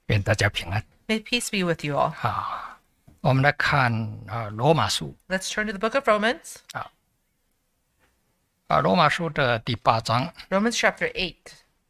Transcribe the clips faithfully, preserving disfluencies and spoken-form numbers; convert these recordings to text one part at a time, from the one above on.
愿大家平安。 May peace be with you all. 啊，我们来看啊罗马书 Let's turn to the book of Romans. 啊罗马书的第八章 Romans chapter eight.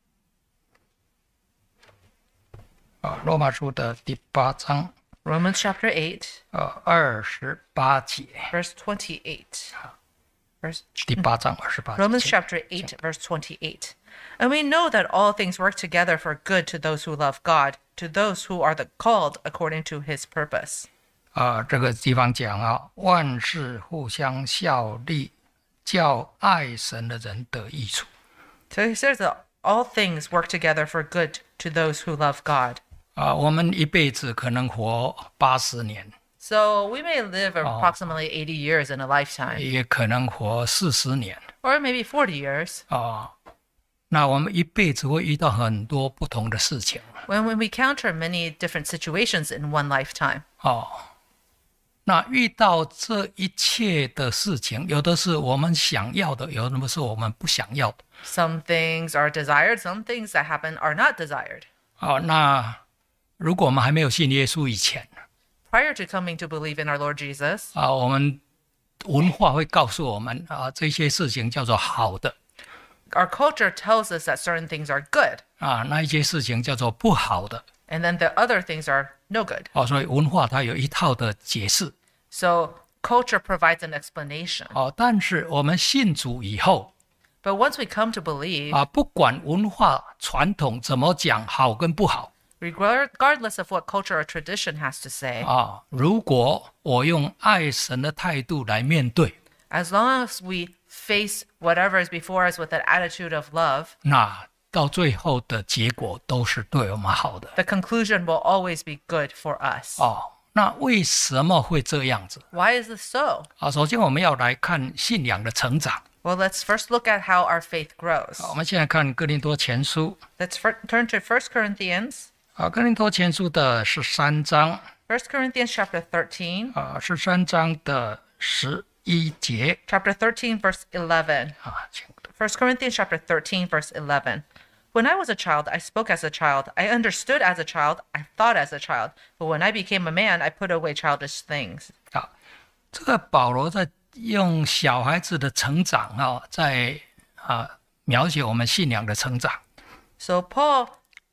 啊罗马书的第八章 Romans chapter eight, 呃二十八节， verse twenty-eight. Verse, 第八章二十八节。 Romans chapter eight, verse twenty-eight. And we know that all things work together for good to those who love God, to those who are the called according to his purpose. 啊，这个地方讲啊，万事互相效力，叫爱神的人得益处。 So he says that all things work together for good to those who love God. 啊，我们一辈子可能活八十年， So we may live approximately eighty years in a lifetime, 也可能活四十年 or maybe forty years. 啊。那我们一辈子会遇到很多不同的事情 When, when we counter many different situations in one lifetime. 哦。那遇到这一切的事情，有的是我们想要的，有的是我们不想要的。 Some things are desired, some things that happen are not desired. 哦，那如果我们还没有信耶稣以前 Prior to coming to believe in our Lord Jesus, 啊，我们文化会告诉我们啊，这些事情叫做好的 our culture tells us that certain things are good, 啊，那一些事情叫做不好的 and then the other things are no good. 哦，所以文化它有一套的解释 So culture provides an explanation. 哦。但是我们信主以后 But once we come to believe, 啊，不管文化传统怎么讲好跟不好 regardless of what culture or tradition has to say, 啊，如果我用爱神的态度来面对， as long as we face whatever is before us with an attitude of love, 那到最后的结果都是对我们好的 the conclusion will always be good for us. 哦。那为什么会这样子 Why is this so? 啊？首先我们要来看信仰的成长。 Well, let's first look at how our faith grows. 我们现在看哥林多前书 Let's fir- turn to First Corinthians. 啊，哥林多前书的十三章 First Corinthians chapter thirteen. 啊，十三章的十一节 Chapter thirteen, verse eleven. 啊，请 First Corinthians chapter thirteen, verse eleven. When I was a child, I spoke as a child. I understood as a child. I thought as a child. But when I became a man, I put away childish things. 啊，这个保罗在用小孩子的成长啊，在啊描写我们信仰的成长 So Paul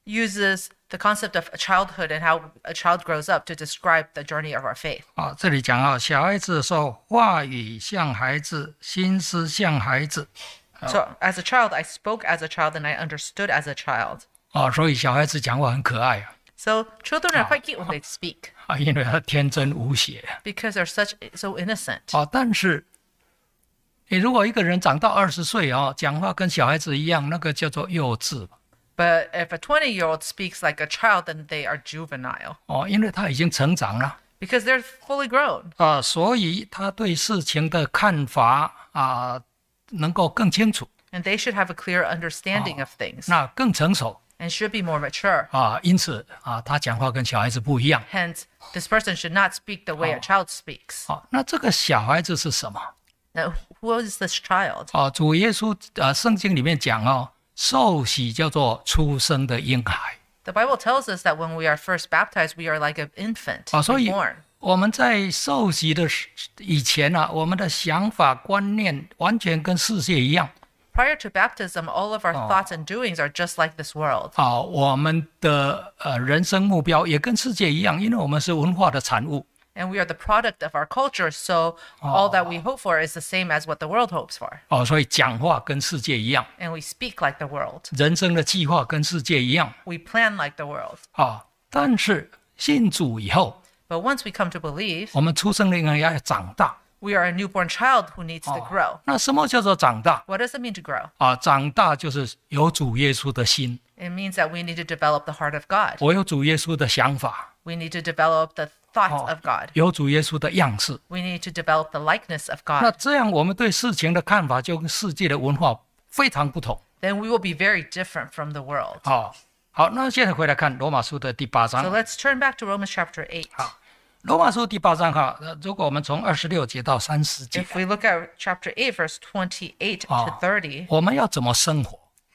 uses the concept of childhood and how a child grows up to describe the journey of our faith. 啊。这里讲啊，小孩子说话语像孩子，心思像孩子 So as a child, I spoke as a child and I understood as a child. 啊，所以小孩子讲话很可爱啊 So children are quite cute when they speak 啊，因为他天真无邪 because they're such so innocent. 啊。但是你如果一个人长到二十岁啊，讲话跟小孩子一样，那个叫做幼稚 But if a twenty-year-old speaks like a child, then they are juvenile 哦，因为他已经成长了 because they're fully grown. 啊，所以他对事情的看法啊能够更清楚， And they should have a clear understanding of things 那更成熟 and should be more mature. 啊。因此啊，他讲话跟小孩子不一样 Hence, this person should not speak the way a child speaks. 啊。那这个小孩子是什么 Now, who is this child? 啊？主耶稣啊，圣经里面讲哦，受洗叫做出生的婴孩 The Bible tells us that when we are first baptized, we are like an infant 啊，所以 born. 我们在受洗的时以前啊，我们的想法观念完全跟世界一样 Prior to baptism, all of our thoughts and doings are just like this world. 啊，我们的呃人生目标也跟世界一样，因为我们是文化的产物 And we are the product of our culture, so all that we hope for is the same as what the world hopes for. 哦，所以讲话跟世界一样， And we speak like the world. 人生的计划跟世界一样 We plan like the world. 啊。但是信主以后， But once we come to believe, 我们出生的婴儿要长大 we are a newborn child who needs to grow. 那什么叫做长大 What does it mean to grow? 啊？长大就是有主耶稣的心， It means that we need to develop the heart of God. 我有主耶稣的想法， We need to develop the thoughts of God. 有主耶稣的样式。 We need to develop the likeness of 那 God. 这样我们对事情的看法就跟世界的文化非常不同 Then we will be very different from the world. 啊。好，那现在回来看罗马书的第八 So 章。 let's turn back to Romans chapter eight. 好，罗马书第八章哈，呃如果我们从二十六节到三十节， If we look at chapter eight, verse twenty-eight to thirty, 我们要怎么生活？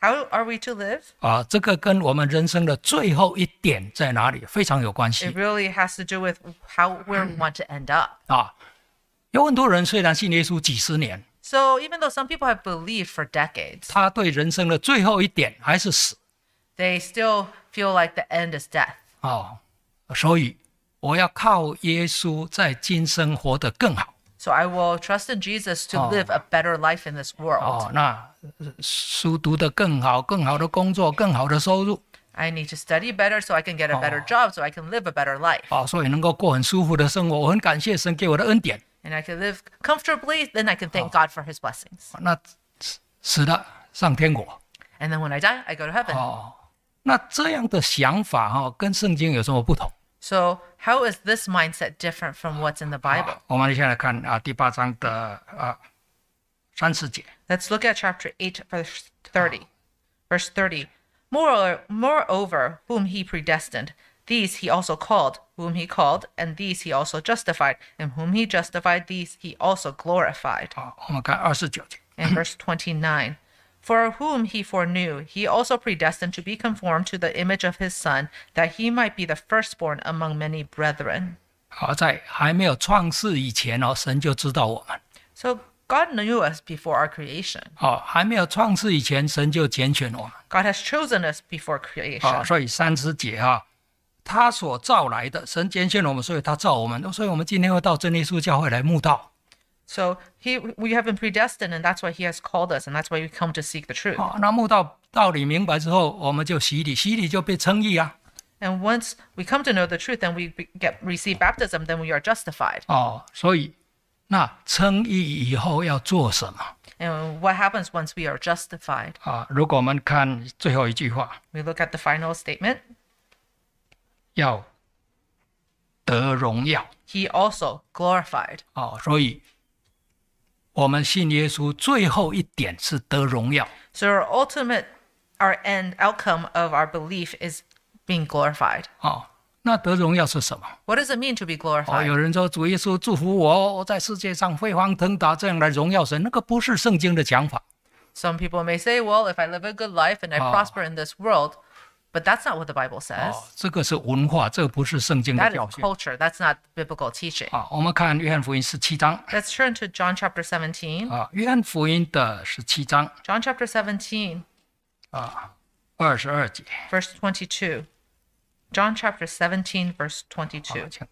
How are we to live? 啊，这个跟我们人生的最后一点在哪里非常有关 It 系 really has to do with how where we want to end up. 啊。有很多人虽然信耶稣几十年， So even though some people have believed for decades, 他对人生的最后一点还是死 they still feel like the end is death. 啊。所以我要靠耶稣在今生活得更好 So I will trust in Jesus to Oh. live a better life in this world. 哦。那呃书读得更好，更好的工作，更好的收入 I need to study better so I can get a better job, so I can live a better life. 啊，所以能够过很舒服的生活。我很感谢神给我的恩典。 And I can live comfortably, then I can thank God for his blessings. 那死死了上天国 And then when I die, I go to heaven. 哦。那这样的想法哈、哦，跟圣经有什么不同？ So how is this mindset different from what's in the Bible? 我们先来看啊第八章的啊三四节 Let's look at chapter eight, verse thirty. Verse thirty. Moreover, moreover, whom he predestined, these he also called, whom he called, and these he also justified, and whom he justified, these he also glorified. 啊，我们看二十九节 And verse twenty-nine. For whom he foreknew, he also predestined to be conformed to the image of his Son, that he might be the firstborn among many brethren. 好，在还没有创世以前哦，神就知道我们。 So God knew us before our creation. 好，还没有创世以前，神就拣选我们。 God has chosen us before 好， creation. 所以三十节哈、他所造来的，神拣选我们，所以他造我们。所以我们今天会到真耶稣教会来慕道。 So he, we have been predestined, and that's why he has called us, and that's why we come to seek the truth. 好，那慕道道理明白之后，我们就洗礼，洗礼就被称义啊。 And once we come to know the truth and we be- get receive baptism, then we are justified. 哦，所以那称义以后要做什么 And what happens once we are justified? 啊？如果我们看最后一句话， We look at the final statement. 要得荣耀 He also glorified. 哦，所以我们信耶稣最后一点是得荣耀 So our ultimate, our end outcome of our belief is being glorified. 哦。那得荣耀是什么？ What does it mean to be 哦， glorified? 有人说主耶稣祝福我，我在世界上飞黄腾达，这样来荣耀神，那个不是圣经的讲法 Some people may say, well, if I live a good life and I Oh. prosper in this world, but that's not what the Bible says. 哦，这个是文化，这个不是圣经的 That 教 is 训 culture. That's not biblical teaching. 啊。我们看约翰福音十七章 Let's turn to John chapter seventeen. 啊，约翰福音的十七章 John chapter seventeen, 啊二十二节。 verse twenty-two. John chapter seventeen, verse 好 twenty-two. 请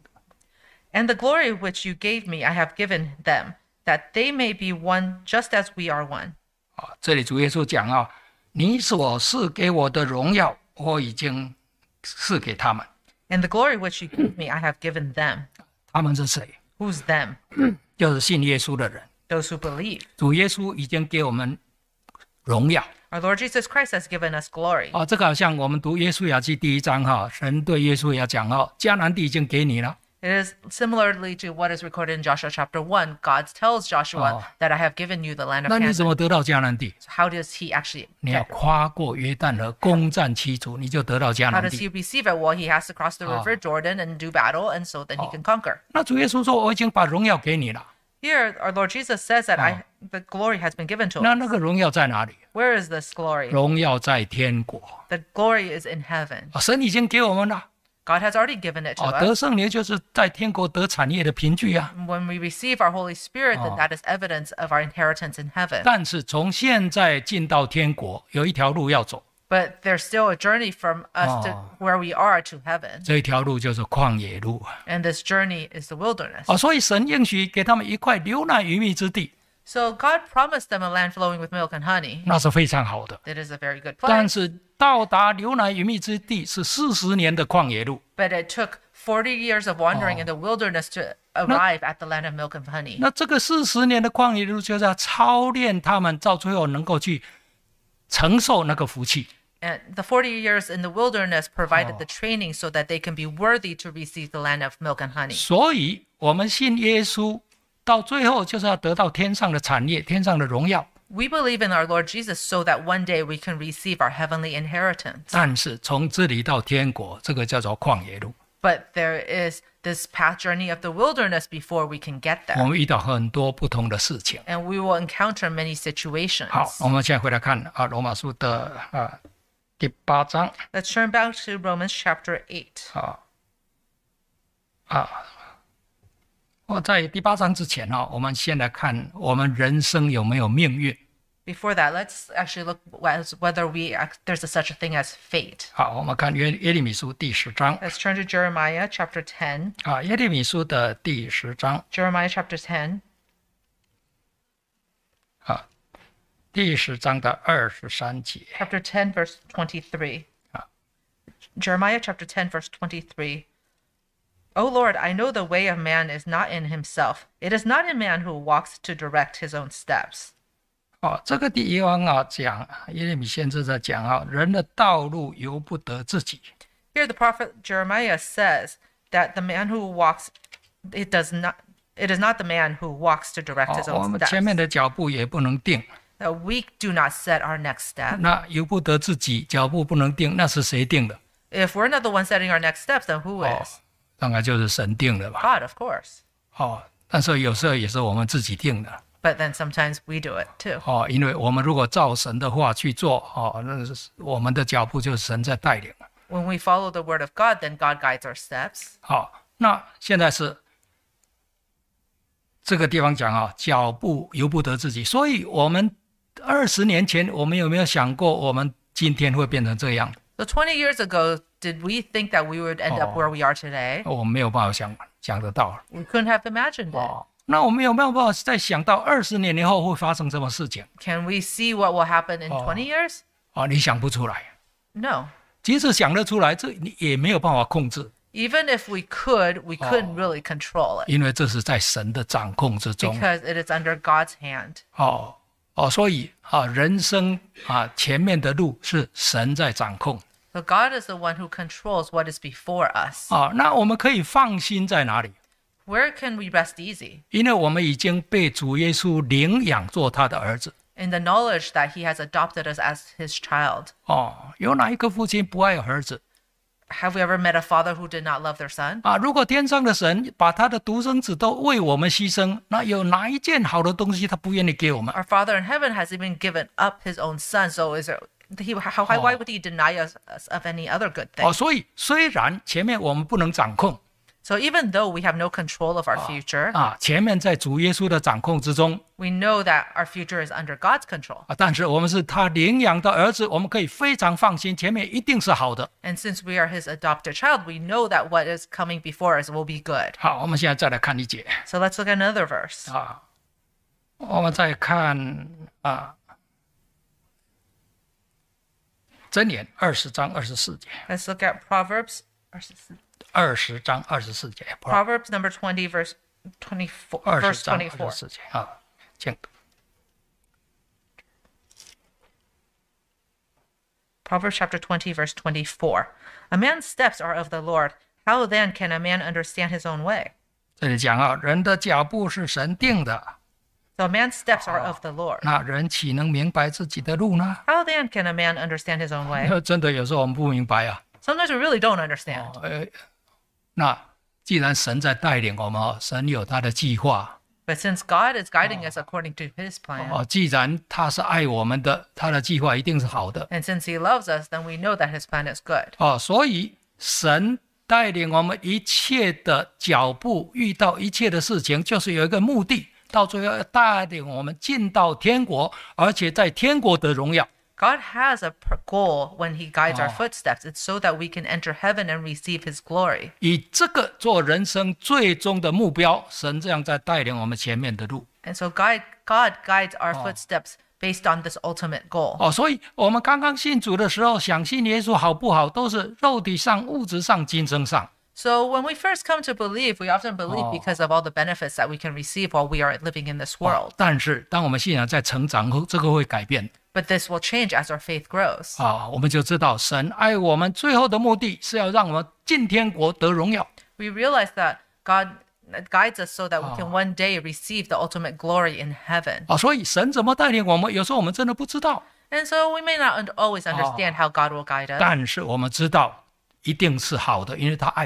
And the glory which you gave me, I have given them, that they may be one just as we are one. 啊，这里主耶稣讲啊，你所赐给我的荣耀，我已经赐给他们。 And the glory which you gave me, I have given them. 他们是谁？ Who's them? 就是信耶稣的人。 Those who believe. 主耶稣已经给我们荣耀 Our Lord Jesus Christ has given us glory. 啊。这个好像我们读约书亚记第一章哈，神对耶稣也讲哦，迦南地已经给你了。 It is similarly to what is recorded in Joshua chapter one. God tells Joshua Oh. that I have given you the land of 那你 Canaan. 怎么得到迦南地？ So how does he actually 你要 get? 跨过约旦河，攻占其主，你就得到迦 How 南 does 地。 he receive it? Well, he has to cross the river Jordan and do battle, and so then he can conquer. 那主耶稣说，我已经把荣耀给你了。 Here, our Lord Jesus says that I, the glory has been given to 那 us. 那个荣耀在哪里？ Where is this glory? 荣耀在天国。 The glory is in heaven. 啊，神已经给我们了。 God has already given it to 哦，得 us. 圣灵就是在天国得产业的凭据啊。 When we receive our Holy Spirit, then Oh. that is evidence of our inheritance in heaven. 但是从现在进到天国，有一条路要走， But there's still a journey from us to Oh. where we are to heaven. 这一条路就是旷野路啊。 And this journey is the wilderness. 哦，所以神应许给他们一块流奶与蜜之地， So God promised them a land flowing with milk and honey. 那是非常好的。 It is a very good 但 place. 是到达流奶与蜜之地是四十年的旷野路， But it took forty years of wandering Oh. in the wilderness to arrive at the land of milk and honey. 那这个四十年的旷野路就是要操练他们，到最后能够去承受那个福气。 And the forty years in the wilderness provided Oh. the training so that they can be worthy to receive the land of milk and honey. 所以，我们信耶稣，到最后就是要得到天上的产业、天上的荣耀。 We believe in our Lord Jesus so that one day we can receive our heavenly inheritance. 但是从这里到天国，这个叫做旷野路。 But there is this path journey of the wilderness before we can get 我 there. 们遇到很多不同的事情。 And we will encounter many situations. 好，我们现在回来看啊，罗马书的啊第八章 Let's turn back to Romans chapter eight. 啊啊。我在第八章之前啊，我们先来看我们人生有没有命运。 Before that, let's actually look as whether we there's a such a thing as fate. 好，我们看约耶利米书第十章 Let's turn to Jeremiah chapter ten. 啊，耶利米书的第十章 Jeremiah chapter ten, 啊，第十章的二十三节 chapter ten, verse twenty-three. Jeremiah chapter ten, verse twenty-three. O Lord, I know the way of man is not in himself. It is not in man who walks to direct his own steps. 哦，这个地方啊讲耶利米先知在讲啊，人的道路由不得自己。 Here the prophet Jeremiah says that the man who walks, it does not, it is not the man who walks to direct his 哦，我 own 们前面 steps. 的脚步也不能定， That we do not set our next step. 那由不得自己，脚步不能定，那是谁定的？ If we're not the one setting our next steps, then who 哦 is?， 当然就是神定的吧。 God, of course. 哦，但是有时候也是我们自己定的。 But then sometimes we do it too. 哦，因为我们如果照神的话去做，哦，那是我们的脚步就是神在带领。 When we follow the word of God, then God guides our steps. 好，那现在是这个地方讲啊，脚步由不得自己，所以我们二十年前，我们有没有想过，我们今天会变成这样？ So twenty years ago, did we think that we would end up Oh. where we are today? 我们没有办法想想得到。 We couldn't have imagined it. 哦，那我们有没有办法再想到二十年以后会发生什么事情？ Can we see what will happen in Oh. twenty years? 哦，你想不出来。 No. 即使想得出来，这你也没有办法控制， Even if we could, we couldn't Oh. really control it 因为这是在神的掌控之中。 because it is under God's hand. 哦哦，所以啊，人生啊前面的路是神在掌控。 So God is the one who controls what is before us. 啊，那我们可以放心在哪里？ Where can we rest easy? 因为我们已经被主耶稣领养做他的儿子。 In the knowledge that he has adopted us as his child. 哦，有哪一个父亲不爱儿子 Have we ever met a father who did not love their son? 啊？如果天上的神把他的独生子都为我们牺牲，那有哪一件好的东西他不愿意给我们？ Our Father in heaven has even given up his own son. So is there, he, how, why, why would he deny us, us of any other good thing? 哦，所以虽然前面我们不能掌控 So even though we have no control of our future, 啊，前面在主耶稣的掌控之中 we know that our future is under God's control. 啊，但是我们是他领养的儿子，我们可以非常放心，前面一定是好的。 And since we are his adopted child, we know that what is coming before us will be good. 好，我们现在再来看一节 So let's look at another verse. 啊，我们再看啊，箴言二十章二十四节， Let's look at Proverbs. 二十章二十四节， Proverbs number twenty, verse twenty-four. 二 Verse 十章 twenty-four. 二十四节啊，请读。 Proverbs chapter twenty, verse twenty-four. A man's steps are of the Lord. How then can a man understand his own way? 这里讲啊，人的脚步是神定的， So a man's steps are of the Lord. 那人岂能明白自己的路呢？ How then can a man understand his own way? 真的有时候我们不明白啊。 Sometimes we really don't understand. 呃，那既然神在带领我们哦，神有他的计划 But since God is guiding us according to his plan, 哦，既然他是爱我们的，他的计划一定是好的 and since he loves us, then we know that his plan is good. 哦，所以神带领我们一切的脚步，遇到一切的事情，就是有一个目的，到最后要带领我们进到天国，而且在天国得荣耀。 God has a per- goal when he guides our Oh. footsteps. It's so that we can enter heaven and receive his glory. 以这个做人生最终的目标，神这样在带领我们前面的路 And so God, God guides our footsteps based on this ultimate goal. 哦。所以我们刚刚信主的时候，想信耶稣好不好，都是肉体上、物质上、今生上。 So when we first come to believe, we often believe Oh. because of all the benefits that we can receive while we are living in this 哦 world. 但是当我们信仰在成长后，这个会改变 But this will change as our faith grows. 啊、我们就知道神爱我们最后的目的是要让我们进天国得荣耀。 We realize that God guides us so that we can Oh. one day receive the ultimate glory in heaven. 啊、所以神怎么带领我们，有时候我们真的不知道， And so we may not un- always understand how God will guide us. 但是我们知道一定是好的，因为他爱我们。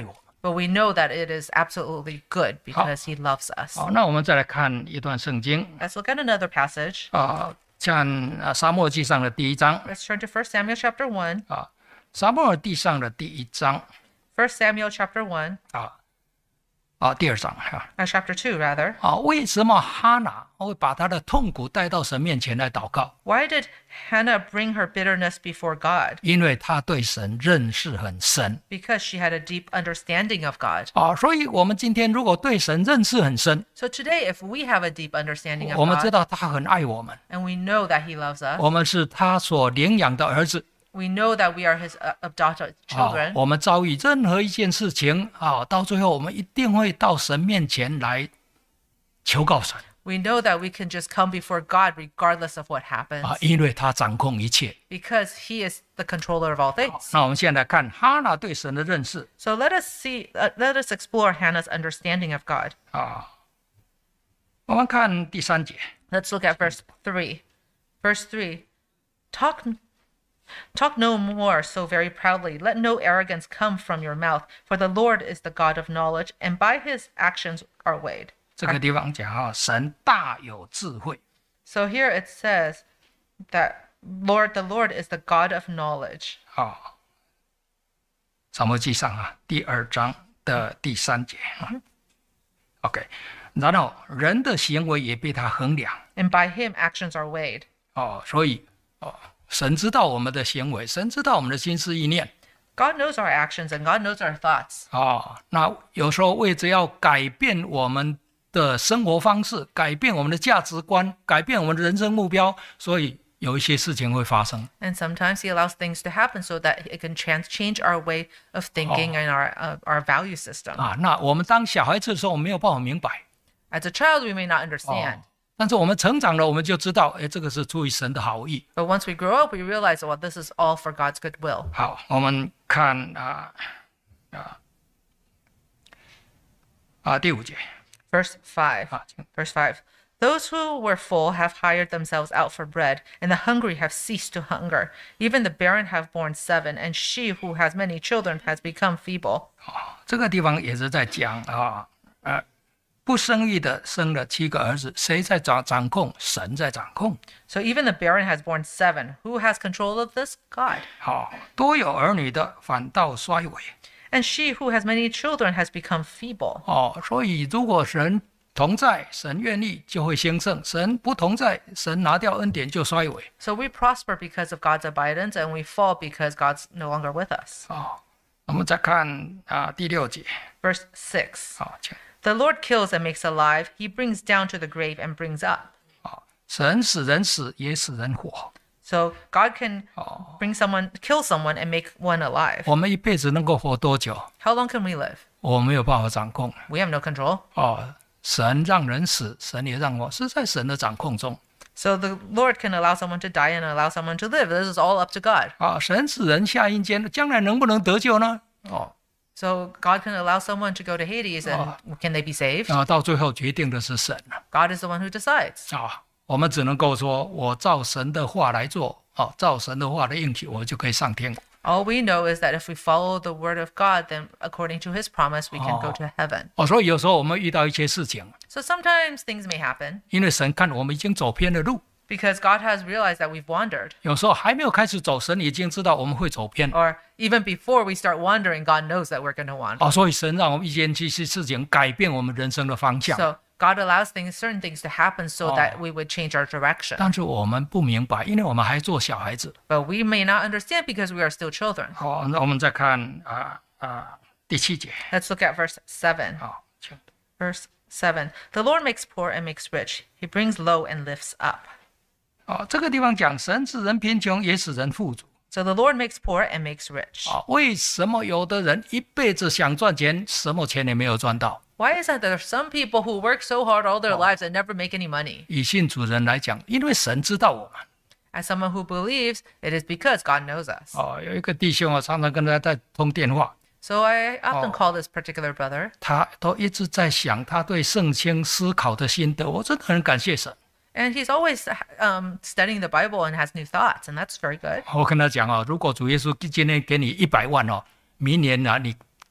But we know that it is absolutely good because He loves us. 好，那我们再来看一段圣经 Let's look at another passage. 啊，像啊撒母耳记上的第一章 Let's turn to First Samuel chapter one. 啊，撒母耳记上的第一章 First Samuel chapter one, 啊啊第二章哈 uh, chapter two rather. 啊，为什么哈拿会把她的痛苦带到神面前来祷告？ Why did Hannah bring her bitterness before God? 因为她对神认识很深 Because she had a deep understanding of God. 啊，所以我们今天如果对神认识很深， So today, if we have a deep understanding of 我们知 God 道他很爱我们， and we know that He loves us, 我们是他所领养的儿子。 we know that we are His uh, adopted 啊 children. 我们遭遇任何一件事情啊，到最后我们一定会到神面前来求告神 We know that we can just come before God regardless of what happens 啊，因为他掌控一切。 because He is the controller of all things. 那我们现在来看哈拿对神的认识 So let us see, uh, let us explore Hannah's understanding of God. 啊。我们看第三节 Let's look at verse three. Verse three. Talk Talk no more so very proudly. Let no arrogance come from your mouth, for the Lord is the God of knowledge, and by His actions are weighed. 这个地方讲啊，神大有智慧 So here it says that Lord, the Lord is the God of knowledge. 啊。撒母耳记上啊第二章的第三节啊。OK， 然后人的行为也被他衡量 And by Him actions are weighed. 哦，所以哦，神知道我们的行为，神知道我们的心思意念。 God knows our actions and God knows our thoughts. 哦，那有时候为着要改变我们的生活方式，改变我们的价值观，改变我们的人生目标，所以有一些事情会发生。 And sometimes He allows things to happen so that it can trans- change our way of thinking and our uh, our value system. 啊，那我们当小孩子的时候，我们没有办法明白。 As a child, we may not understand. 哦，但是我们成长了，我们就知道，哎，这个是出于神的好意。 But once we grow up, we realize, well, this is all for God's good will. 好，我们看啊啊啊第五节 Verse five. 啊，请 Verse five. Those who were full have hired themselves out for bread, and the hungry have ceased to hunger. Even the barren have borne seven, and she who has many children has become feeble. 这个地方也是在讲啊，呃，不生育的生了七个儿子，谁在掌掌控？神在掌控。 So even the barren has borne seven. Who has control of this? God. 好，多有儿女的反倒衰微。 And she who has many children has become feeble. 哦，所以如果神同在，神愿意就会兴盛；神不同在，神拿掉恩典就衰微。 So we prosper because of God's abidance, and we fall because God's no longer with us. 哦，我们再看啊第六节， Verse six. 好，请 The Lord kills and makes alive. He brings down to the grave and brings up. 啊，神使人死，也使人活。 So God can 哦， bring someone, kill someone, and make one alive. 我们一辈子能够活多久， How long can we live? 我没有办法掌控。 We have no control. 哦，神让人死，神也让我，是在神的掌控中。 So the Lord can allow someone to die and allow someone to live. This is all up to God. 啊，神使人下阴间，将来能不能得救呢？哦， So God can allow someone to go to Hades, and can they be saved? 啊，到最后决定的是神 God is the one who decides. 啊。我们只能够说，我照神的话来做，哦，照神的话的应许，我就可以上天国。 All we know is that if we follow the word of God, then according to His promise, we can go to heaven. 哦，所以有时候我们遇到一些事情， So sometimes things may happen 因为神看我们已经走偏了路， because God has realized that we've wandered. 有时候还没有开始走，神已经知道我们会走偏。 Or even before we start wandering, God knows that we're going to wander. 哦，所以神让我们遇见这些事情，改变我们人生的方向。 So God allows things, certain things to happen so that we would change our direction. 但是我们不明白，因为我们还做小孩子。 But we may not understand because we are still children. 好，那我们再看啊啊第七节。 Let's look at verse seven. 好，请 Verse seven. The Lord makes poor and makes rich. He brings low and lifts up. 哦，这个地方讲神使人贫穷，也使人富足。 So the Lord makes poor and makes rich. 啊，为什么有的人一辈子想赚钱，什么钱也没有赚到？ Why is that there are some people who work so hard all their lives and never make any money? 以信主人来讲，因为神知道我们。 As someone who believes, it is because God knows us. 哦，有一个弟兄啊，常常跟他在通电话， So I often Oh. call this particular brother, 他都一直在想他对圣经思考的心得，我真的很感谢神。 and he's always um, studying the Bible and has new thoughts, and that's very good. 我跟他讲哦，如果主耶稣今天给你一百万哦，明年啊，你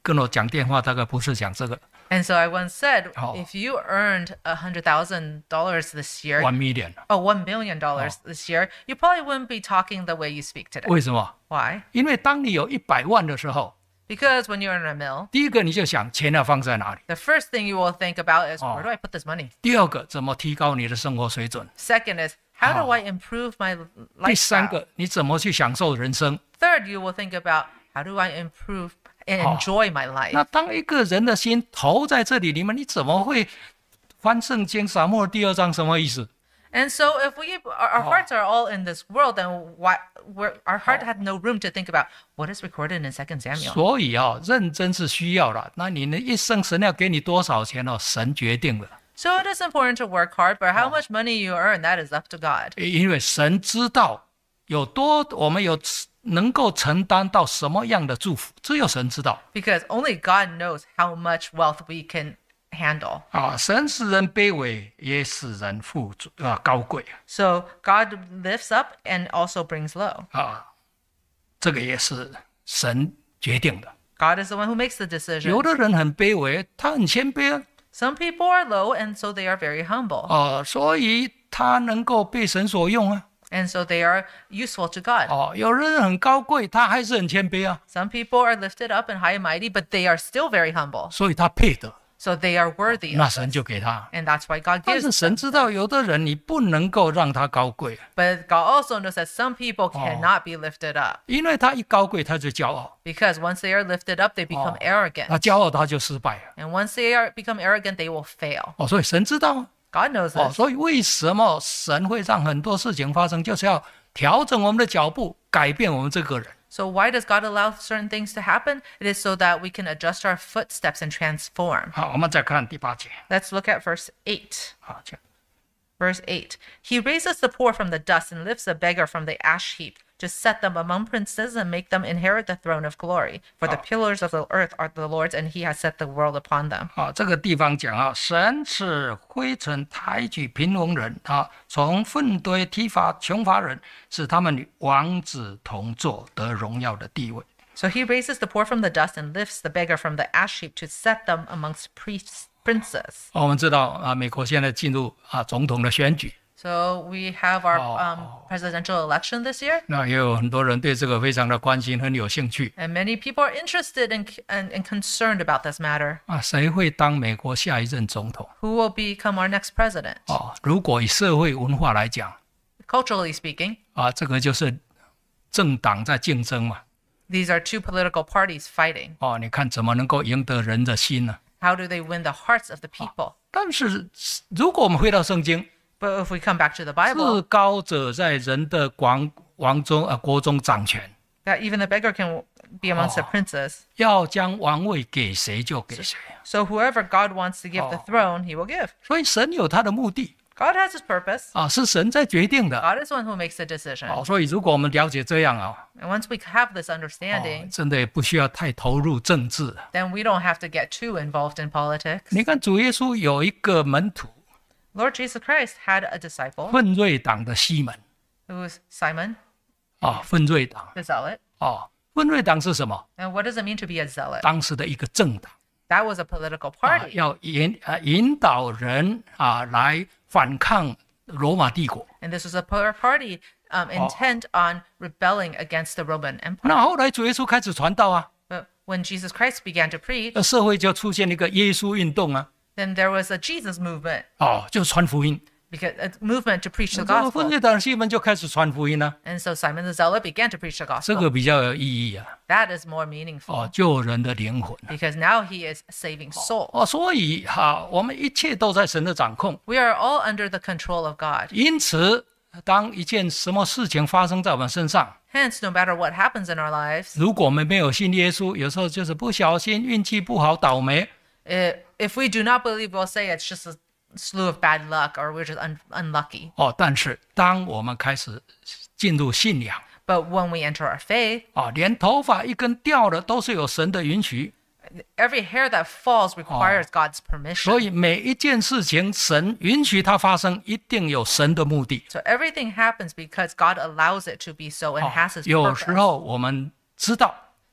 跟我讲电话大概不是讲这个 And so I once said, Oh. if you earned a hundred thousand dollars this year, one million， oh, one million dollars this year, you probably wouldn't be talking the way you speak today. 为什么？ Why? 因为当你有一百万的时候， Because when you're in a mill, 第一个你就想钱要放在哪里， the first thing you will think about is, Oh. where do I put this money? 第二个怎么提高你的生活水准， Second is, how do Oh. I improve my 第三 lifestyle? 个你怎么去享受人生。 Third, you will think about, how do I improve and Oh. enjoy my life? 那当一个人的心投在这里里面，你怎么会翻圣经撒母耳第二章什么意思？ And so if we our, our Oh. hearts are all in this world, then why we're, our heart had no room to think about what is recorded in Second Samuel. 所以啊，认真是需要的。那你的一生神要给你多少钱哦？神决定的， So it is important to work hard, but how much money you earn, that is up to God. 因为神知道有多我们有能够承担到什么样的祝福，只有神知道 Because only God knows how much wealth we can handle. 啊。神使人卑微，也使人富足啊高贵 So God lifts up and also brings low. 啊，这个也是神决定的。 God is the one who makes the decision. 有的人很卑微，他很谦卑啊。 Some people are low, and so they are very humble. 哦，所以他能够被神所用啊。 And so they are useful to God. 哦，有人很高贵，他还是很谦卑啊， Some people are lifted up and high and mighty, but they are still very humble. 所以他配得， So they are worthy 那 of 神 this. 就给他。 And that's why God 但 gives 是 them. 神知道，有的人你不能够让他高贵， But God also knows that some people cannot be lifted up. 因为他一高贵他就骄傲， Because once they are lifted up, they become 哦 arrogant. 那骄傲他就失败了。 And once they are become arrogant, they will fail. 哦，所以神知道啊。 God knows 哦， this. 所以为什么神会让很多事情发生，就是要调整我们的脚步，改变我们这个人。 So why does God allow certain things to happen? It is so that we can adjust our footsteps and transform. 好，我们再看第八节 Let's look at verse eight. 啊，这 Verse eight. He raises the poor from the dust and lifts the beggar from the ash heap to set them among princes and make them inherit the throne of glory. For the pillars of the earth are the Lord's, and he has set the world upon them. 啊，这个地方讲啊，神使灰尘抬举贫穷人啊，从粪堆提拔穷乏人，使他们与王子同坐，得荣耀的地位。 So he raises the poor from the dust and lifts the beggar from the ash heap to set them amongst priests, princes. 我们知道啊，美国现在进入啊总统的选举， So we have our Oh. um, presidential election this year, 那也有很多人对这个非常的关心，很有兴趣 and many people are interested and, and, and concerned about this matter. 啊，谁会当美国下一任总统？ Who will become our next president? 哦，如果以社会文化来讲 Culturally speaking, 啊，这个就是政党在竞争嘛。 these are two political parties fighting. 哦，你看怎么能够赢得人的心呢？ How do they win the hearts of the people? 但是如果我们回到圣经， But if we come back to the 至 Bible, 高者在人的王王中呃国中掌权， that even the beggar can be amongst the Oh. princes. 要将王位给谁就给谁。 So whoever God wants to give the Oh. throne, he will give. 所以神有他的目的 God has his purpose. 啊，是神在决定的。 God is the one who makes the decision. 好，所以如果我们了解这样啊， And once we have this 哦 understanding, 真的也不需要太投入政治。 then we don't have to get too involved in politics. 你看主耶稣有一个门徒， Lord Jesus Christ had a disciple 奋锐党的西门 who was Simon, 啊，奋锐党 the zealot. 啊，奋锐党是什么？ And what does it mean to be a zealot? 当时的一个政党 That was a political 啊， party. 要引啊引导人啊来反抗罗马帝国。 And this was a par- party um, intent on rebelling against the Roman Empire. 那后来主耶稣开始传道啊， But when Jesus Christ began to preach, 那社会就出现一个耶稣运动啊， then there was a Jesus movement, 哦，就传福音。 because a movement to preach the 这个奋 gospel. 锐党西门就开始传福音了、 And so Simon the Zealot began to preach the 这 gospel. 个比较有意义啊， That is more meaningful 哦，救人的灵魂。 because now he is saving souls. 哦，所以哈、我们一切都在神的掌控。 We are all under the control of God. 因此，当一件什么事情发生在我们身上， Hence, no matter what happens in our lives, 如果我们没有信耶稣，有时候就是不小心运气不好，倒霉。 i- if we do not believe, we'll say it's just a slew of bad luck or we're just un- unlucky. 哦，但是当我们开始进入信仰， But when we enter our faith, 啊、连头发一根掉了都是有神的允许。 every hair that falls requires God's permission. 所以每一件事情，神允许它发生，一定有神的目的。 So everything happens because God allows it to be so and has His 有时 purpose. 候我们知道，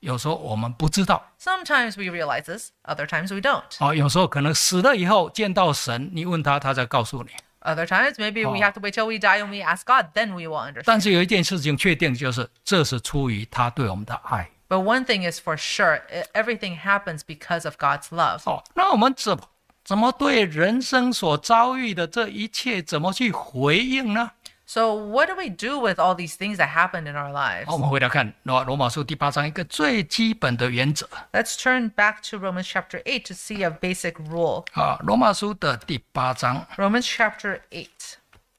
有时候我们不知道。 Sometimes we realize this, other times we don't. 哦，有时候可能死了以后见到神，你问他，他才告诉你。 Other times, maybe we Oh. have to wait till we die and we ask God, then we will understand. 但是有一件事情确定，就是这是出于他对我们的爱。 But one thing is for sure, e- everything happens because of God's love. 哦，那我们怎么怎么对人生所遭遇的这一切，怎么去回应呢？ So what do we do with all these things that happened in our lives? 好，我们回来看罗罗马书第八章一个最基本的原则 Let's turn back to Romans chapter eight to see a basic rule. 啊，罗马书的第八章 Romans chapter eight.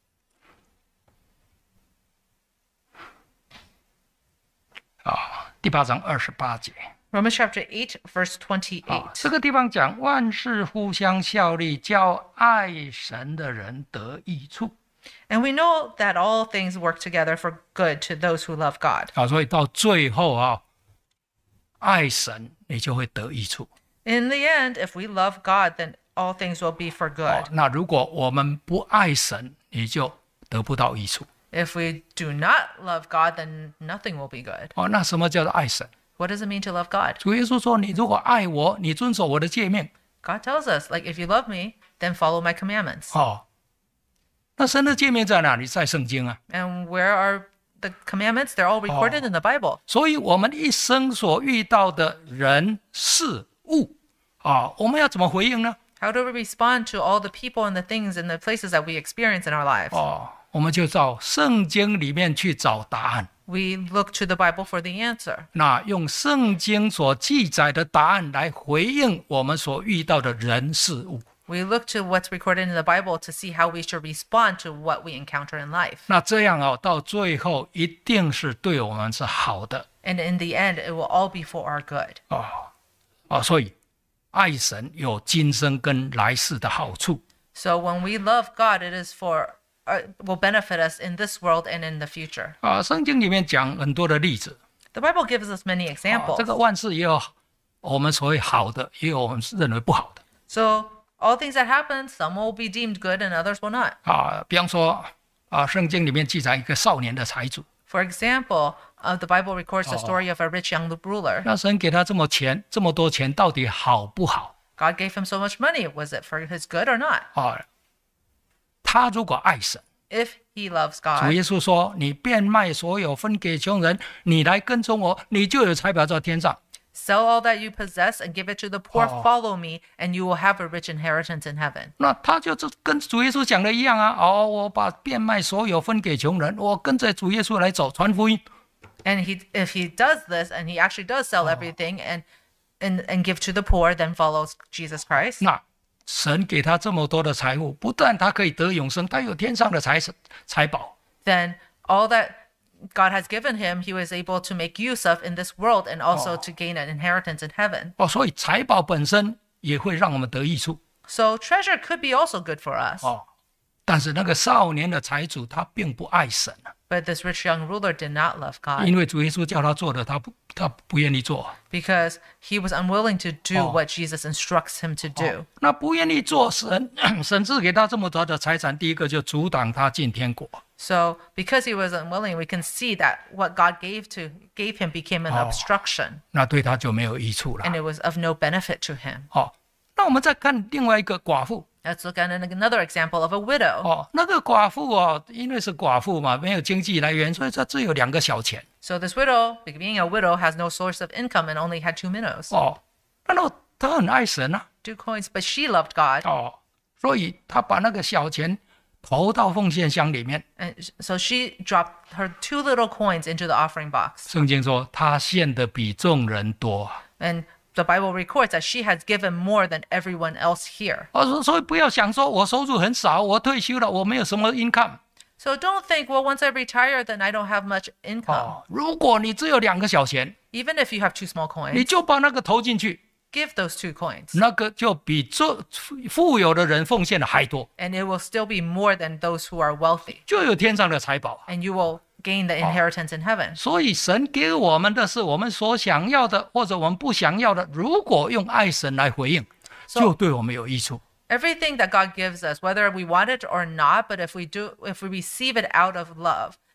啊，第八章二十八节 Romans chapter eight, verse 啊， twenty-eight. 这个地方讲万事互相效力，叫爱神的人得益处 And we know that all things work together for good to those who love God. 啊，所以到最后啊，爱神你就会得益处。 In the end, if we love God, then all things will be for 哦 good. 那如果我们不爱神，你就得不到益处。 If we do not love God, then nothing will be good. 哦，那什么叫做爱神？ What does it mean to love God? 主耶稣说：“你如果爱我，你遵守我的诫命。 God tells us, like, if you love me, then follow my commandments. ” 哦，那神的诫命在哪里？在圣经啊。 And where are the commandments? They're all recorded in the Bible. 所以，我们一生所遇到的人事物啊，我们要怎么回应呢？ How do we respond to all the people and the things and the places that we experience in our lives? 哦，我们就到圣经里面去找答案。 We look to the Bible for the answer. 那用圣经所记载的答案来回应我们所遇到的人事物。 We look to what's recorded in the Bible to see how we should respond to what we encounter in life. 那这样哦，到最后一定是对我们是好的 And in the end, it will all be for our good. 哦哦，所以爱神有今生跟来世的好处。 So when we love God, it is for uh, will benefit us in this world and in the future. 啊，圣经里面讲很多的例子， The Bible gives us many 啊 examples. 这个万事也有我们所谓好的，也有我们认为不好的 So all things that happen, some will be deemed good and others will not. 啊。比方说啊，圣经里面记载一个少年的财主， For example, uh, the Bible records the story of a rich young ruler. 那神给他这么钱，这么多钱，到底好不好 God gave him so much money. Was it for his good or not? 啊？他如果爱神， If he loves 主 God, 耶稣说：“你变卖所有，分给穷人，你来跟从我，你就有财宝在天上。” sell all that you possess and give it to the poor, Oh. follow me, and you will have a rich inheritance in heaven. 那他就是跟主耶稣讲的一样啊！哦，我把变卖所有分给穷人，我跟着主耶稣来走，传福音。 And he, if he does this, and he actually does sell everything and, and, and give to the poor, then follows Jesus Christ. 那神给他这么多的财物，不但他可以得永生，他有天上的财财宝。 Then all that God has given him, he was able to make use of in this world and also to gain an inheritance in heaven. 哦，所以财宝本身也会让我们得益处。 So treasure could be also good for us. 哦，但是那个少年的财主他并不爱神啊， But this rich young ruler did not love God 因为主耶稣叫他做的，他不他不愿意做。 because he was unwilling to do Oh. what Jesus instructs him to do. 那不愿意做，神神赐给他这么多的财产，第一个就阻挡他进天国。 So because he was unwilling, we can see that what God gave to gave him became an Oh. obstruction, 那对他就没有益处了 and。it was of no benefit to him. 哦，那我们再看另外一个寡妇。 Let's look at an- another example of a widow. 哦，那个寡妇哦，因为是寡妇嘛，没有经济来源，所以她只有两个小钱。 So this widow, being a widow, has no source of income and only had two minnows, 哦，那么她很爱神啊。 two coins, but she loved God, 哦，所以她把那个小钱投到奉献箱里面。 and so she dropped her two little coins into the offering box. 圣经说她献的比众人多。 And the Bible records that she has given more than everyone else here. 哦，所所以不要想说我收入很少，我退休了，我没有什么 income。 So don't think, well, once I retire, then I don't have much income. 哦，如果你只有两个小钱， Even if you have two small 你 coins, 就把那个投进去， give those two coins, 那个就比这富有的人奉献的还多， and it will still be more than those who are wealthy, 就有天上的财宝。 and you will gain the inheritance in heaven. 所以神给我们的是我们所想要的，或者我们不想要的。如果用爱神来回应， So- 就对我们有益处。 Everything that God gives us, whether we want it or not, but if we do, if we receive it out of love, and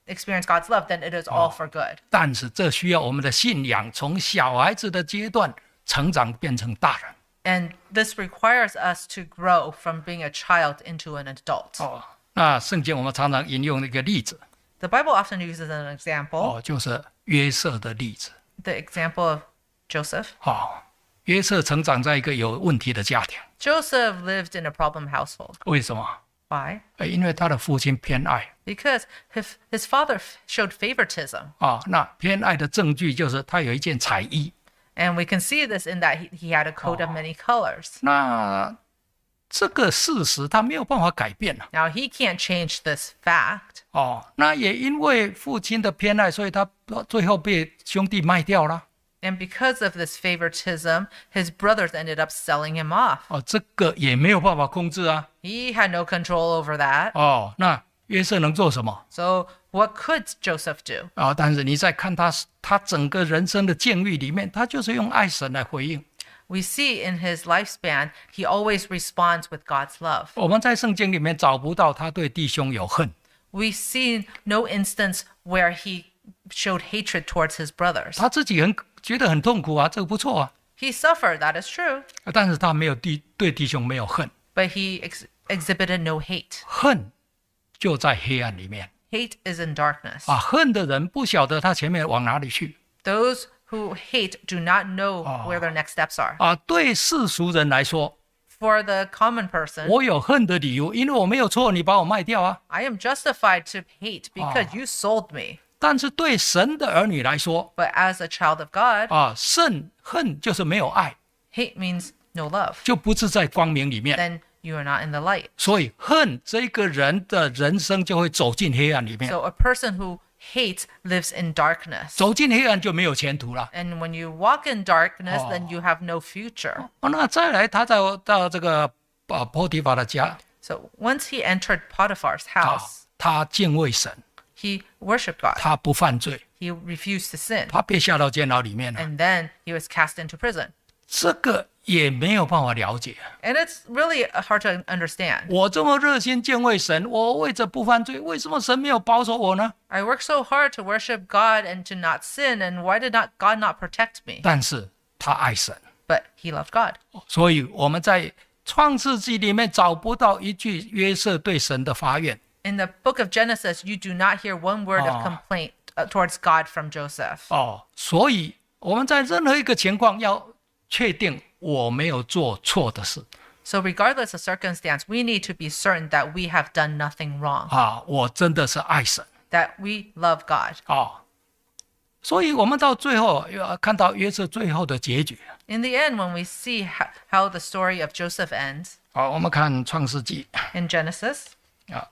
experience God's love, then it is all for good. 但是这需要我们的信仰从小孩子的阶段成长变成大人。 And this requires us to grow from being a child into an adult. 哦，那圣经我们常常引用一个例子， The Bible often uses an example, 哦，就是约瑟的例子。 the example of Joseph. 哦，约瑟成长在一个有问题的家庭， Joseph lived in a problem household. 为什么？ Why? 呃因为他的父亲偏爱 Because his, his father f- showed favoritism. 啊、那偏爱的证据就是他有一件彩衣。 And we can see this in that he, he had a coat of many colors. 那这个事实他没有办法改变啊。 Now, he can't change this fact. 哦，那也因为父亲的偏爱，所以他最后被兄弟卖掉了。 And because of this favoritism, his brothers ended up selling him off. 哦，这个也没有办法控制啊。 He had no control over that. 哦，那约瑟能做什么 So, what could Joseph do? 啊？但是你在看他他整个人生的境遇里面，他就是用爱神来回应。 We see in his lifespan, he always responds with God's love. 我们在圣经里面找不到他对弟兄有恨， We see no instance where he showed hatred towards his brothers. 他自己很觉得很痛苦啊，这个不错啊。 He suffered, that is true, 但是他没有弟对弟兄没有恨， but he ex- exhibited no hate. 恨就在黑暗里面 Hate is in darkness. 啊。恨的人不晓得他前面往哪里去 Those who hate do not know where their next steps are. 啊。对世俗人来说， For the common person, 我有恨的理由，因为我没有错，你把我卖掉啊。 I am justified to hate because you sold me. 但是对神的儿女来说 But as a child of God, 啊，甚恨就是没有爱， hate means no love. 就不是在光明里面。 Then you are not in the light. 所以恨这个人的人生就会走进黑暗里面， So a person who hates lives in darkness. 走进黑暗就没有前途了。 And when you walk in darkness, then you have no future. 哦，那再来，他在到这个啊波提法的家 So once he entered Potiphar's 啊 house, 他敬畏神， he worshiped God. 他不犯罪， He refused to sin. 他被下到监牢里面了。 And then he was cast into prison. 这个也没有办法了解。 And it's really hard to understand. 我这么热心敬畏神，我为着不犯罪，为什么神没有保守我呢？ I work so hard to worship God and to not sin, and why did not God not protect me? 但是他爱神， But he loved God. 所以我们在创世纪里面找不到一句约瑟对神的发愿。 In the book of Genesis, you do not hear one word of Oh. complaint uh, towards God from Joseph. 哦，所以我们在任何一个情况要确定我没有做错的事 So regardless of circumstance, we need to be certain that we have done nothing wrong, 啊，我真的是爱神 that we love God. 啊。所以我们到最后要看到约瑟最后的结局。 In the end, when we see how, how the story of Joseph ends 好，我们看创世纪 in Genesis, 啊，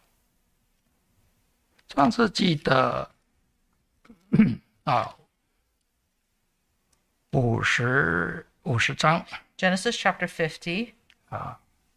创世纪的啊五十五十章 Genesis chapter fifty, 啊，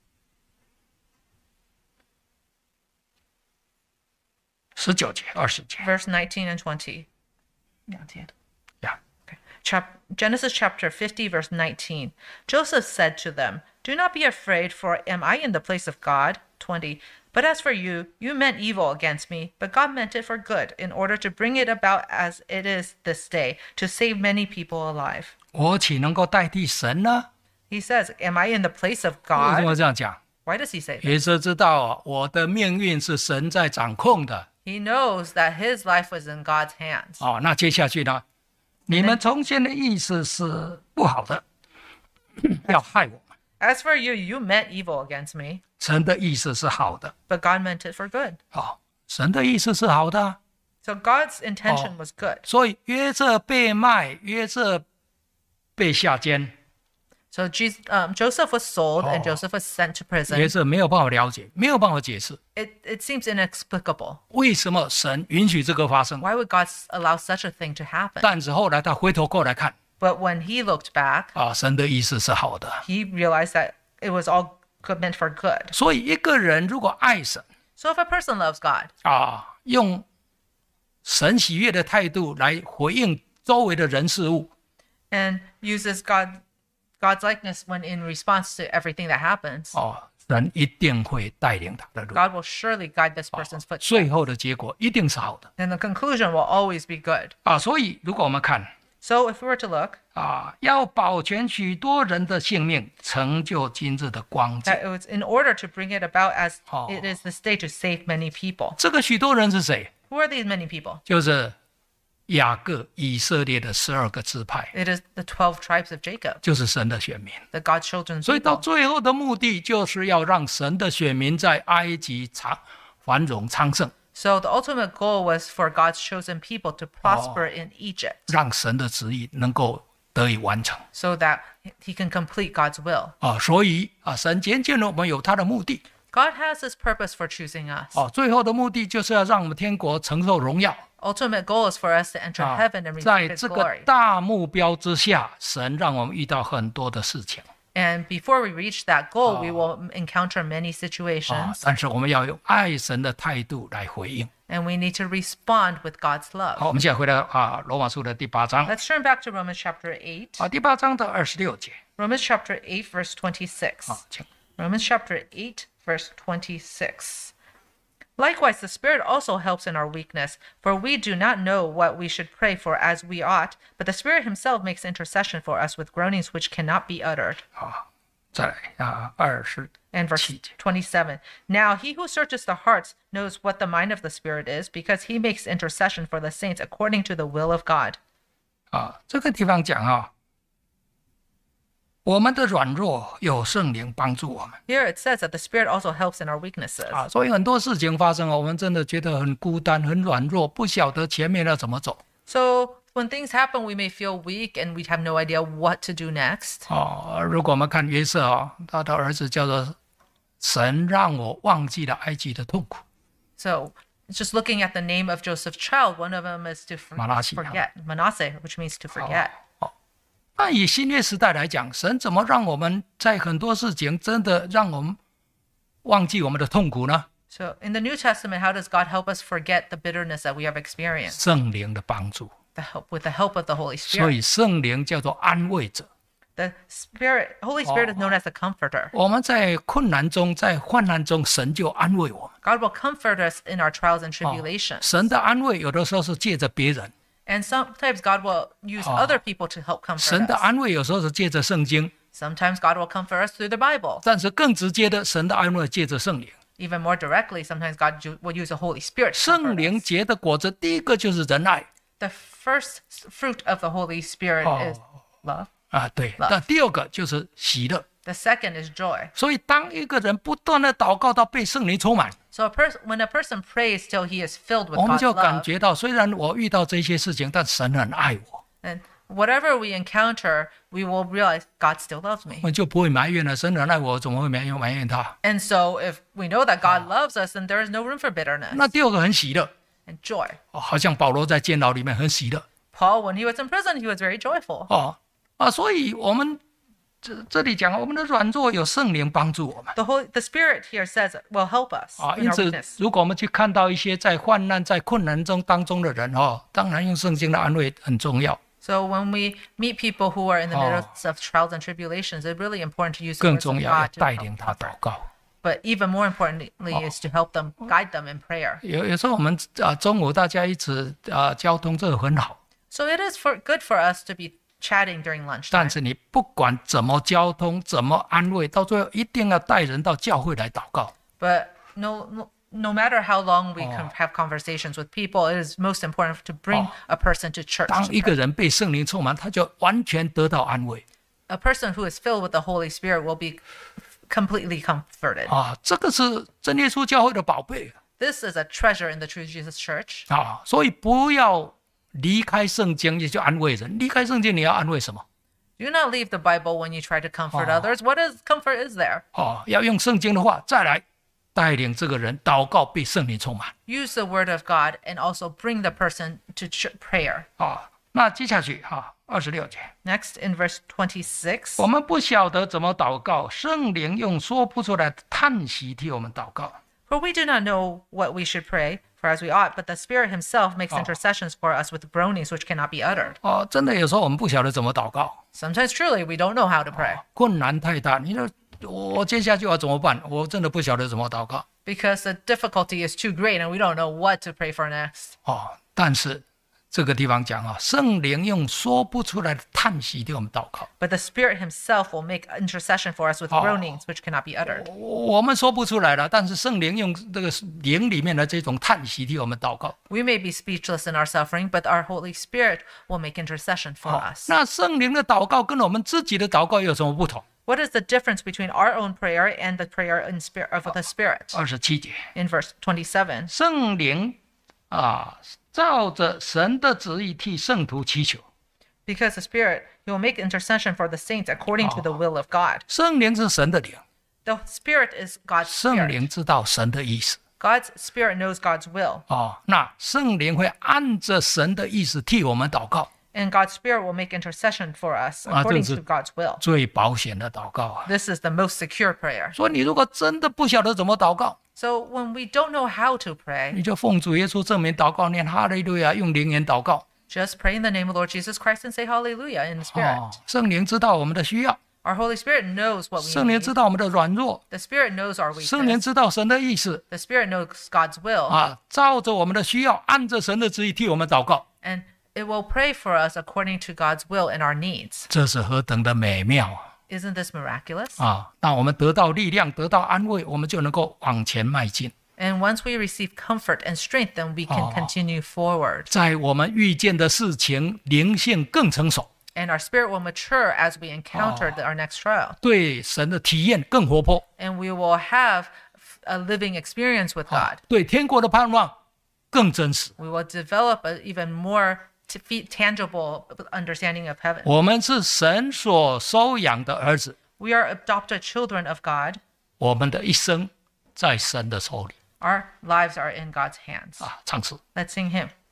十九节、二十节 verse nineteen and twenty. 呀。 Chap- Genesis chapter fifty, verse nineteen. Joseph said to them, Do not be afraid, for am I in the place of God? twenty. But as for you, you meant evil against me, but God meant it for good, in order to bring it about as it is this day, to save many people alive. 我岂能够代替神呢？ He says, Am I in the place of 为什么 God? 这样讲？ Why does he say that? 约瑟知道啊，我的命运是神在掌控的。 He knows that his life was in God's hands. 哦，那接下去呢？你们从前的意思是不好的，要害我们。 As for you, you meant evil against me, 神的意思是好的， but God meant it for good. 哦，神的意思是好的啊。 So God's intention was good. 所以约瑟被卖，约瑟被下监， So Jesus, um, Joseph was sold and Oh. Joseph was sent to prison. 约瑟没有办法了解，没有办法解释 It, it seems inexplicable. 为什么神允许这个发生。 Why would God s- allow such a thing to happen? 但是后来他回头过来看 But when he looked back, 啊，神的意思是好的。 he realized that it was all good, meant for good. 所以一个人如果爱神 So if a person loves God 啊，用神喜悦的态度来回应周围的人事物 and uses God, God's likeness when in response to everything that happens, 哦， 神一定会带领他的路， God will surely guide this person's 最 footsteps. 后的结果一定是好的 And the conclusion will always be good. 啊。所以如果我们看 So if we were to look, 啊，要保全许多人的性命，成就今日的光景。 that it was in order to bring it about as Oh. it is this day to save many people. 这个许多人是谁？ Who are these many people? 就是雅各以色列的十二个支派， It is the twelve tribes of Jacob, 就是神的选民。 the God's children 所以到 people. 最后的目的，就是要让神的选民在埃及长繁荣昌盛， So the ultimate goal was for God's chosen people to prosper in Egypt 让神的旨意能够得以完成 so that he can complete God's will. 啊。所以啊，神拣选了我们有他的目的 God has his purpose for choosing us. 啊。最后的目的就是要让我们天国承受荣耀 Ultimate goal is for us to enter 啊 heaven and。 在 receive his 这个 glory. 大目标之下，神让我们遇到很多的事情 And before we reach that goal, we will encounter many 啊 situations,， 但是我们要用爱神的态度来回应。 and we need to respond with God's 好， love. 我们现在回到啊罗马书的第八章 Let's turn back to Romans chapter eight. 啊，第八章的二十六节 Romans chapter eight, verse twenty-six. 啊，请 Romans chapter eight, verse twenty-six. Likewise, the Spirit also helps in our weakness, for we do not know what we should pray for as we ought, but the Spirit Himself makes intercession for us with groanings which cannot be uttered. 啊，再来啊二十 And verse 七节 twenty-seven. Now he who searches the hearts knows what the mind of the Spirit is, because he makes intercession for the saints according to the will of God. 啊，这个地方讲啊，我们的软弱有圣灵帮助我们 Here it says that the Spirit also helps in our weaknesses. 啊，所以很多事情发生哦，我们真的觉得很孤单、很软弱，不晓得前面要怎么走 So when things happen, we may feel weak and we have no idea what to do next. 哦。如果我们看约瑟啊，他的儿子叫做神让我忘记了埃及的痛苦 So just looking at the name of Joseph's child, one of them is to for- Manasseh. forget, Manasseh, which means to forget. 那以新约时代来讲，神怎么让我们在很多事情真的让我们忘记我们的痛苦呢？ So in the New Testament, how does God help us forget the bitterness that we have experienced? 圣灵的帮助， The help with the help of the Holy 所 Spirit. 以圣灵叫做安慰者。 The Spirit, Holy Spirit is known as a comforter. 我们在困难中，在患难中，神就安慰我们。 God will comfort us in our trials and tribulations. 神的安慰有的时候是借着别人， And sometimes God will use other people to help comfort 神的 us. 安慰有时候是借着圣经， Sometimes God will comfort us through the Bible. 但是更直接的，神的安慰借着圣灵。 Even more directly, sometimes God ju- will use the Holy Spirit to 圣 comfort 灵 us. 结的果子，第一个就是仁爱 The first fruit of the Holy Spirit is love. 啊，对。那第二个就是喜乐。 The second is joy. 所以，当一个人不断的祷告到被圣灵充满， So a person, when a person prays till he is filled with 我们 God's 就感 love, 觉到，虽然我遇到这些事情，但神很爱我， and whatever we encounter, we will realize God still loves me. 我们就不会埋怨了。神很爱我，怎么会埋怨埋怨他？ And so if we know that God loves us, then there is no room for bitterness 那第二个很喜乐， and joy. 哦，好像保罗在监牢里面很喜乐 Paul, when he was in prison, he was very joyful. 哦啊，所以我们这这里讲，我们的软弱有圣灵帮助我们 The Holy, the Spirit here says will help us 啊。 in 因 our 此 weakness. 如果我们去看到一些在患难、在困难中当中的人哦，当然用圣经的安慰很重要。 So when we meet people who are in the Oh. midst of trials and tribulations, it's really important to use the 更 words 重 of 要要 God to 带 help 领他 comfort. 祷告。 But even more importantly is to help them, guide them in prayer. 有有时候我们啊中午大家一起啊交通，这个很好。 So it is for good for us to be chatting during 但 lunchtime. 是你不管怎么交通，怎么安慰，到最后一定要带人到教会来祷告。 But no, no, no matter how long we Oh. can have conversations with people, it is most important to bring a person to church. 当 to 一个 pray. 人被圣灵充满，他就完全得到安慰 A person who is filled with the Holy Spirit will be completely comforted. 啊！这个是真耶稣教会的宝贝 This is a treasure in the True Jesus Church. 啊！所以不要离开圣经就去安慰人。离开圣经，你要安慰什么？ Do not leave the Bible when you try to comfort Oh. others. What is comfort is there? 哦，要用圣经的话，再来带领这个人祷告，被圣灵充满 Use the word of God and also bring the person to ch- prayer. 啊！那接下去哈，二十六节。 Next, in verse twenty-six, 我们不晓得怎么祷告，圣灵用说不出来的叹息替我们祷告。 for we do not know what we should pray for as we ought, but the Spirit Himself makes Oh. intercessions for us with groanings which cannot be uttered. 哦，真的有时候我们不晓得怎么祷告， Sometimes truly we don't know how to pray. 困难太大，你说我接下去要怎么办？我真的不晓得怎么祷告。 because the difficulty is too great and we don't know what to pray for next. 哦，但是这个地方讲啊，圣灵用说不出来的叹息替我们祷告。 But the Spirit Himself will make intercession for us with groanings which cannot be uttered. 我们说不出来了，但是圣灵用这个灵里面的这种叹息替我们祷告。 We may be speechless in our suffering, but our Holy Spirit will make intercession for 哦 us. 那圣灵的祷告跟我们自己的祷告有什么不同？ What is the difference between our own prayer and the prayer in spirit of the Spirit? 二十七节， In verse twenty-seven, 圣灵啊，照着神的旨意替圣徒祈求。 because the Spirit, He will make intercession for the saints according to the will of God. 圣灵是神的灵， The Spirit is God's 圣 Spirit. 灵知道神的意思。 God's Spirit knows God's will, 哦，那圣灵会按着神的意思替我们祷告， and God's Spirit will make intercession for us 啊， according 这是 to God's will. 最保险的祷告啊。 This is the most secure prayer. 所以你如果真的不晓得怎么祷告， So when we don't know how to pray, 你就奉主耶稣证明祷告，念哈利路亚，用灵言祷告。 just pray in the name of Lord Jesus Christ and say hallelujah in the Spirit. 哦，圣灵知道我们的需要， Our Holy Spirit knows what we 圣灵 need. 知道我们的软弱， The Spirit knows our 圣灵 weakness. 知道神的意思 The Spirit knows God's will. 啊，照着我们的需要，按着神的旨意替我们祷告， And it will pray for us according to God's will and our needs. 这是何等的美妙啊！ Isn't this miraculous? 啊，那我们得到力量，得到安慰，我们就能够往前迈进。 And once we receive comfort and strength, then we can Oh. continue forward. 在我们遇见的事情，灵性更成熟， And our spirit will mature as we encounter the, our next trial. 对神的体验更活泼， And we will have a living experience with 啊 God. 对天国的盼望更真实。 We will develop an even more t- fe- tangible understanding of heaven. 我们是神所收养的儿子， We are adopted children of God. 我们的一生在神的手里 Our lives are in God's hands. 啊！唱诗。 Let's sing Him.